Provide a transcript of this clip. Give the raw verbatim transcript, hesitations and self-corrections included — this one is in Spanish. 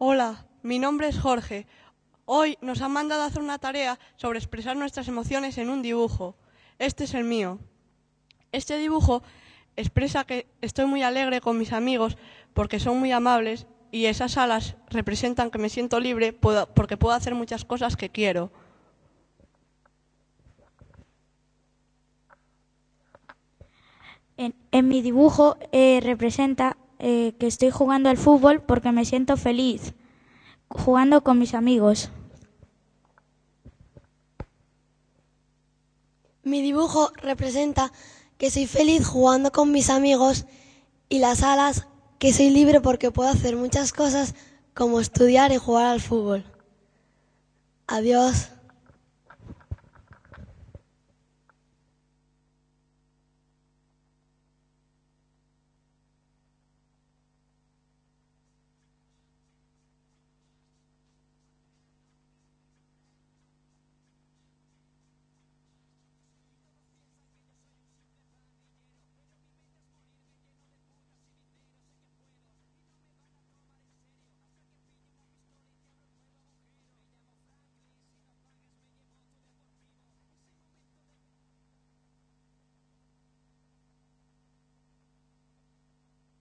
Hola, mi nombre es Jorge. Hoy nos han mandado a hacer una tarea sobre expresar nuestras emociones en un dibujo. Este es el mío. Este dibujo expresa que estoy muy alegre con mis amigos porque son muy amables y esas alas representan que me siento libre porque puedo hacer muchas cosas que quiero. En, en mi dibujo eh, representa eh, que estoy jugando al fútbol porque me siento feliz, jugando con mis amigos. Mi dibujo representa que soy feliz jugando con mis amigos y las alas que soy libre porque puedo hacer muchas cosas como estudiar y jugar al fútbol. Adiós.